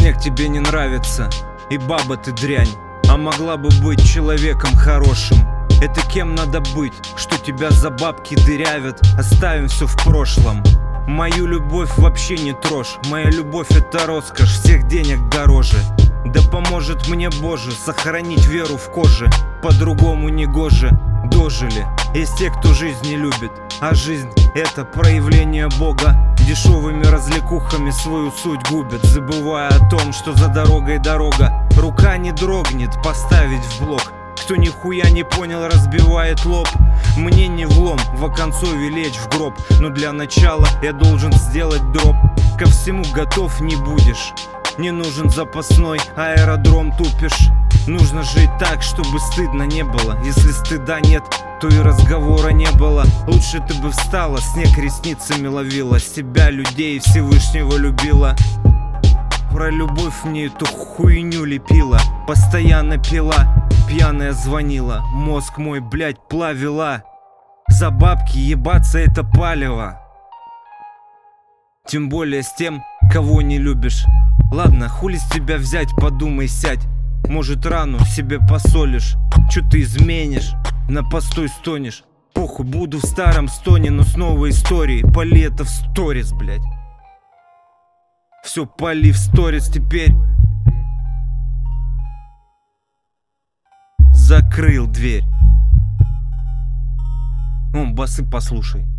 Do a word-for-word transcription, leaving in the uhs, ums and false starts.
снег тебе не нравится, и баба ты дрянь, а могла бы быть человеком хорошим. Это кем надо быть, что тебя за бабки дырявят? Оставим все в прошлом. Мою любовь вообще не трожь. Моя любовь — это роскошь, всех денег дороже. Да поможет мне Боже сохранить веру в коже. По-другому не гоже. Дожили. Есть те, кто жизнь не любит, а жизнь — это проявление Бога. Дешевыми развлекухами свою суть губят, забывая о том, что за дорогой дорога. Рука не дрогнет поставить в блок. Кто нихуя не понял, разбивает лоб. Мне не влом в оконцове лечь в гроб, но для начала я должен сделать дроп. Ко всему готов не будешь, не нужен запасной аэродром, тупишь. Нужно жить так, чтобы стыдно не было. Если стыда нет, то и разговора не было. Лучше ты бы встала, снег ресницами ловила, себя, людей и Всевышнего любила. Про любовь мне эту хуйню лепила, постоянно пила, пьяная звонила, мозг мой, блять, плавила. За бабки ебаться — это палево. Тем более с тем, кого не любишь. Ладно, хули с тебя взять, подумай, сядь. Может, рану себе посолишь, чё ты изменишь, на постой стонешь. Похуй, буду в старом стоне, но с новой историей. Пали это в сторис, блять. Все, пали в сторис теперь. Закрыл дверь. О, басы послушай.